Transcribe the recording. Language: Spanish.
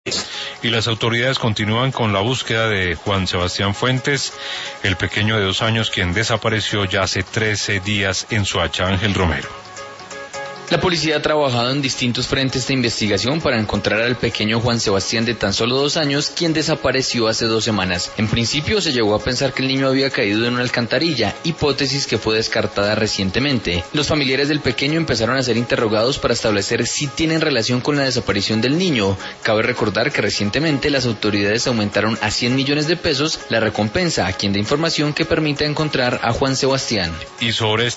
Y las autoridades continúan con la búsqueda de Juan Sebastián Fuentes, el pequeño de 2 años quien desapareció ya hace 13 días en Soacha. Ángel Romero. La policía ha trabajado en distintos frentes de investigación para encontrar al pequeño Juan Sebastián de tan solo 2 años, quien desapareció hace 2 semanas. En principio se llegó a pensar que el niño había caído en una alcantarilla, hipótesis que fue descartada recientemente. Los familiares del pequeño empezaron a ser interrogados para establecer si tienen relación con la desaparición del niño. Cabe recordar que recientemente las autoridades aumentaron a 100 millones de pesos la recompensa a quien dé información que permita encontrar a Juan Sebastián. Y sobre